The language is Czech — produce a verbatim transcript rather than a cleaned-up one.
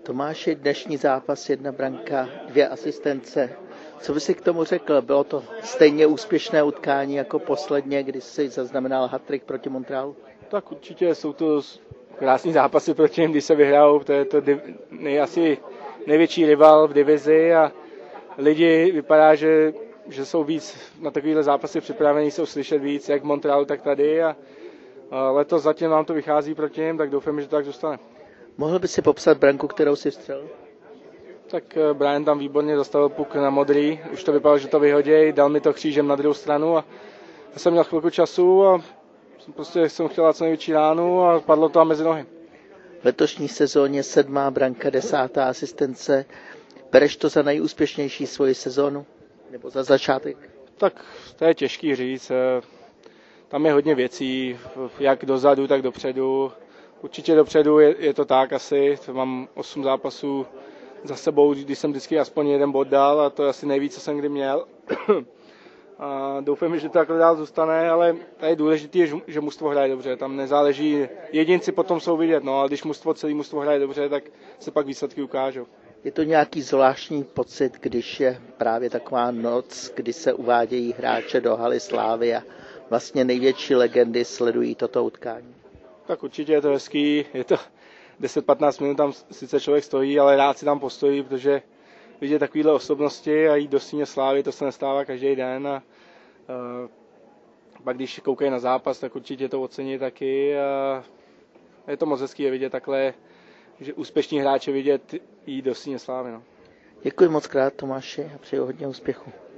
Tomáši, dnešní zápas, jedna branka, dvě asistence. Co by si k tomu řekl? Bylo to stejně úspěšné utkání jako posledně, kdy jsi zaznamenal hat-trick proti Montrealu? Tak určitě jsou to krásný zápasy proti něm, když se vyhrajou. To je to nej, asi největší rival v divizi a lidi vypadá, že, že jsou víc na takovýhle zápasy připravení, jsou slyšet víc, jak v Montrealu, tak tady. A, a letos zatím nám to vychází proti něm, tak doufám, že to tak zůstane. Mohl by si popsat branku, kterou si vstřelil? Tak Brian tam výborně zastavil puk na modrý, už to vypadalo, že to vyhodí, dal mi to křížem na druhou stranu a já jsem měl chvilku času a prostě jsem chtěl dát co největší ránu a padlo to mezi nohy. V letošní sezóně sedmá branka, desátá asistence. Bereš to za nejúspěšnější svoji sezónu? Nebo za začátek? Tak to je těžký říct. Tam je hodně věcí, jak dozadu, tak dopředu. Určitě dopředu je, je to tak asi. Mám osm zápasů za sebou, když jsem vždycky aspoň jeden bod dal a to je asi nejvíc, co jsem kdy měl. A doufám, že to takhle dál zůstane, ale je důležité, že mužstvo hraje dobře. Tam nezáleží, jedinci potom jsou vidět, no, ale když mužstvo, celý mužstvo hraje dobře, tak se pak výsledky ukážou. Je to nějaký zvláštní pocit, když je právě taková noc, kdy se uvádějí hráče do haly slávy a vlastně největší legendy sledují toto utkání? Tak určitě je to hezký, je to deset patnáct minut tam sice člověk stojí, ale rád si tam postojí, protože vidět takovéhle osobnosti a jít do síně slávy, to se nestává každý den a uh, pak když koukají na zápas, tak určitě to ocení taky a je to moc hezký je vidět takhle, že úspěšní hráče vidět jít do síně slávy. No. Děkuji moc krát, Tomáši, a přeju hodně úspěchu.